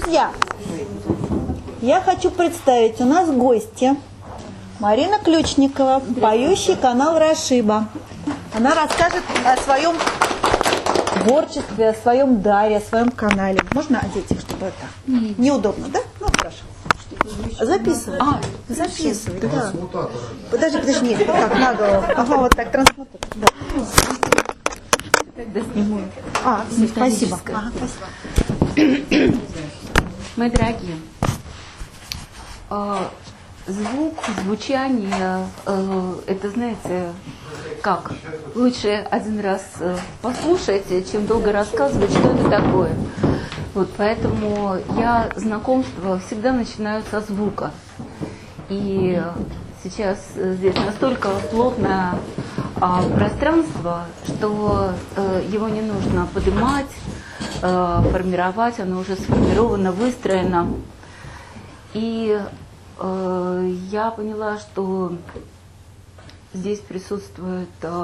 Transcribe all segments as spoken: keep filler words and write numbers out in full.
Друзья, я хочу представить, у нас гости Марина Ключникова, поющий канал Рашиба. Она расскажет о своем творчестве, о своем даре, о своем канале. Можно одеть их, чтобы это Нет. неудобно, да? Ну, хорошо. Записывай. А, записывай, да. Подожди, подожди, нет, так, на голову. Ага, вот так, трансмутатор. Да. Тогда сниму. А, спасибо. Ага, спасибо. Мои дорогие, звук, звучание, это, знаете, как? Лучше один раз послушать, чем долго рассказывать, что это такое. Вот, поэтому я знакомство всегда начинаю со звука. И сейчас здесь настолько плотное а, пространство, что а, его не нужно поднимать, а, формировать, оно уже сформировано, выстроено. И а, я поняла, что здесь присутствует а,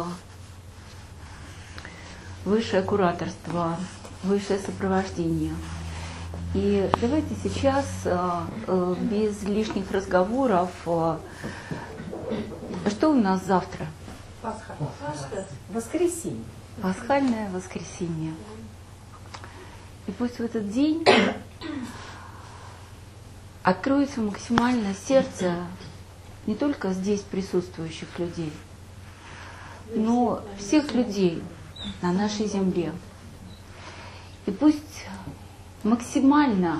высшее кураторство, высшее сопровождение. И давайте сейчас без лишних разговоров. Что у нас завтра? Пасха. Пасха. Воскресенье. Пасхальное воскресенье. И пусть в этот день откроется максимально сердце не только здесь присутствующих людей, но всех людей на нашей земле. И пусть максимально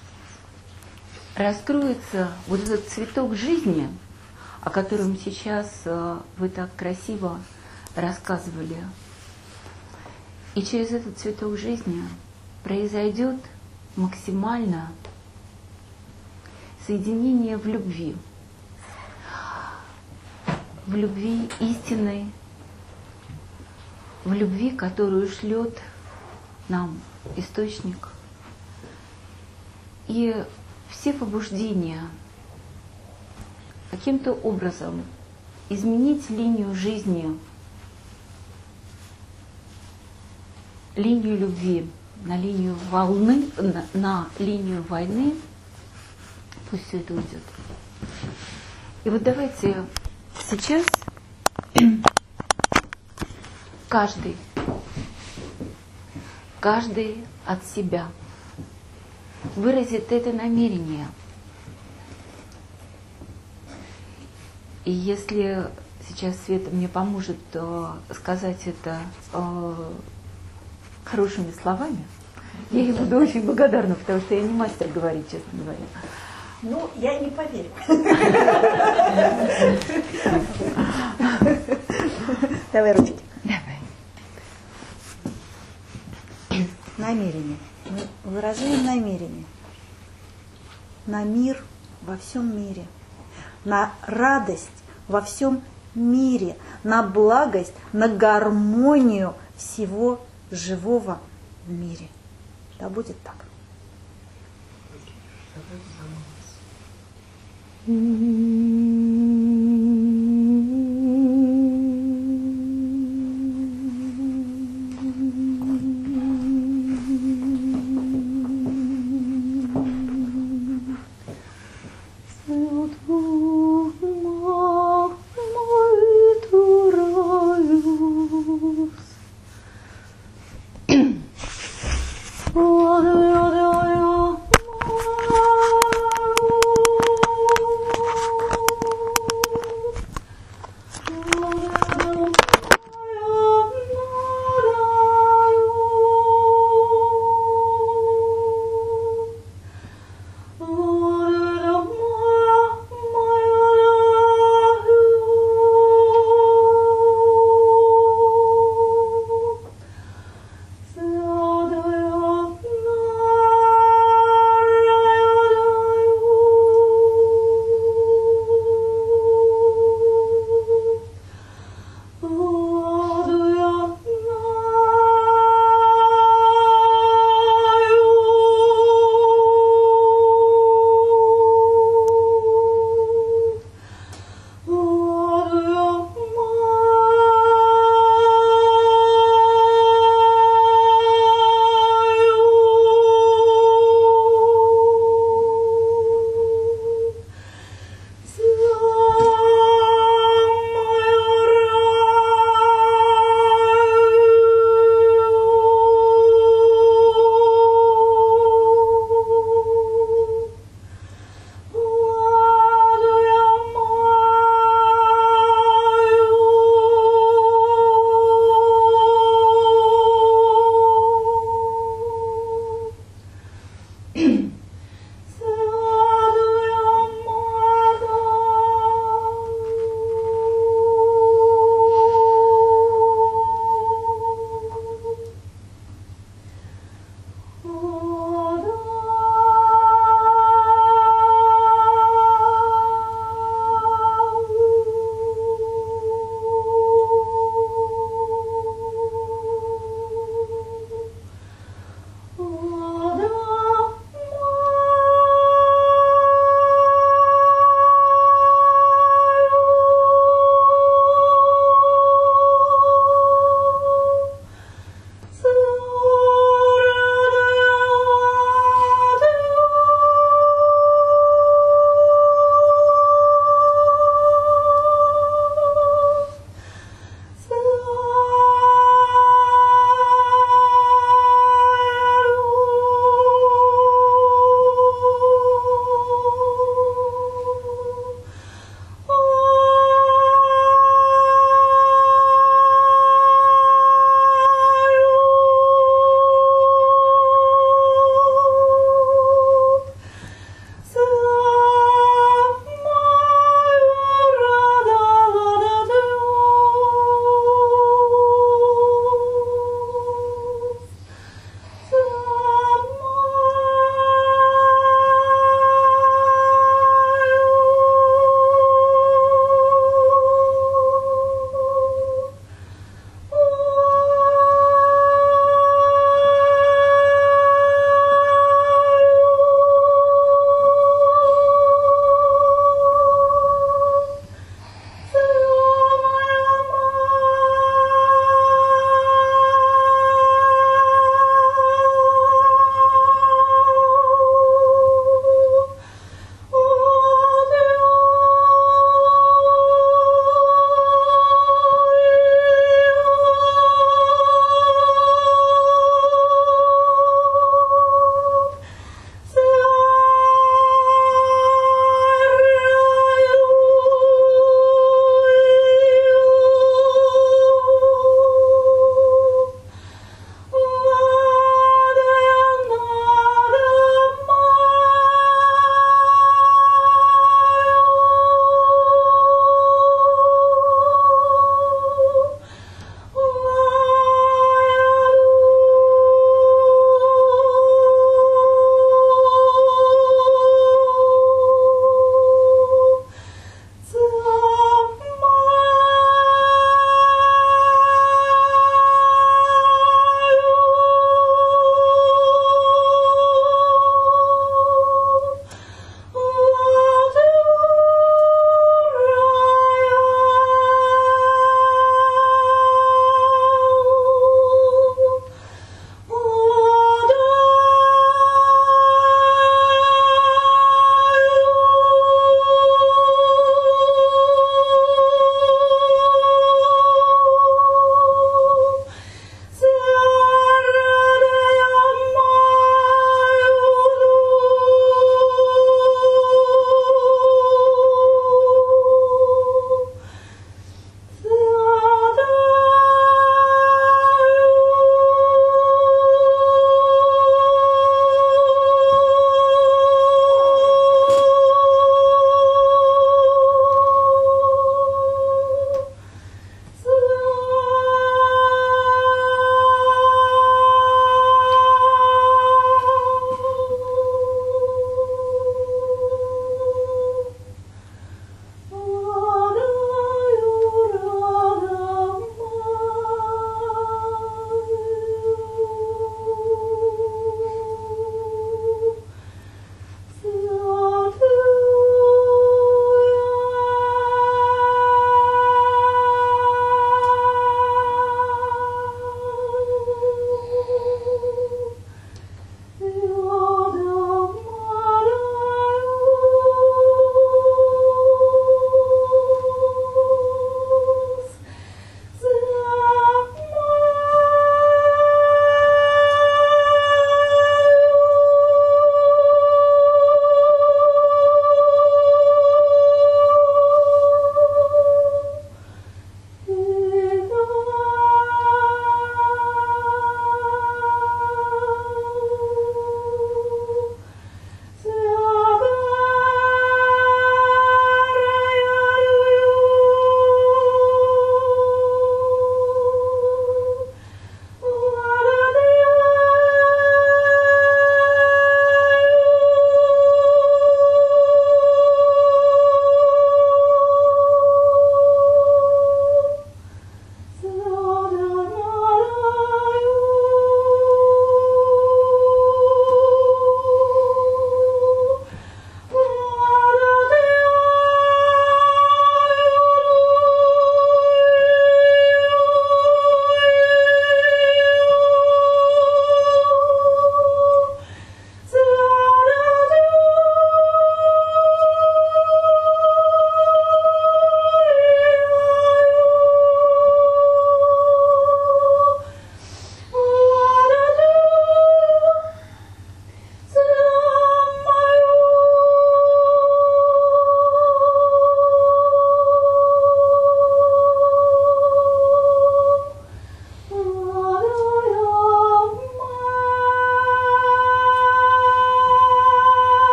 раскроется вот этот цветок жизни, о котором сейчас вы так красиво рассказывали. И через этот цветок жизни произойдет максимально соединение в любви. В любви истинной, в любви, которую шлет нам источник. И все побуждения каким-то образом изменить линию жизни, линию любви на линию волны, на, на линию войны, пусть все это уйдет. И вот давайте сейчас каждый Каждый от себя выразит это намерение. И если сейчас Света мне поможет то сказать это э, хорошими словами, я ей буду очень благодарна, потому что я не мастер говорить, честно говоря. Ну, я не поверю. Давай ручки. Давай. Намерение. Мы выражаем намерение на мир во всем мире, на радость во всем мире, на благость, на гармонию всего живого в мире. Да будет так. Mm-hmm.